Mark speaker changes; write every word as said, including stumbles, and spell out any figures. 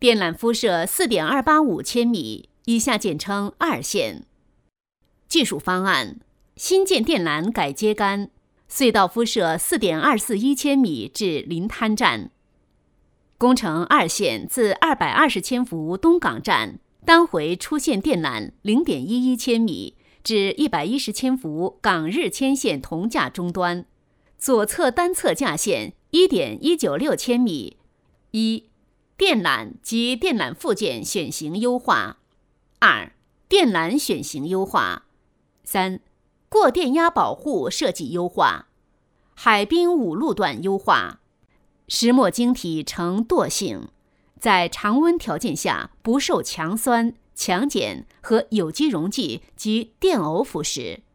Speaker 1: 电缆敷设 四点二八五千米，以下简称二线。技术方案：新建电缆改秸秆，隧道敷设 四点二四一千米至临滩站。工程二线自二百二十千伏东港站单回出线电缆 零点一一千米至一百一十千伏港日牵线同架终端，左侧单侧架线 一点一九六千米。一、电缆及电缆附件选型优化。二、电缆选型优化。三、过电压保护设计优化。海滨五路段优化。石墨晶体呈惰性，在常温条件下不受强酸、强碱和有机溶剂及电偶腐蚀。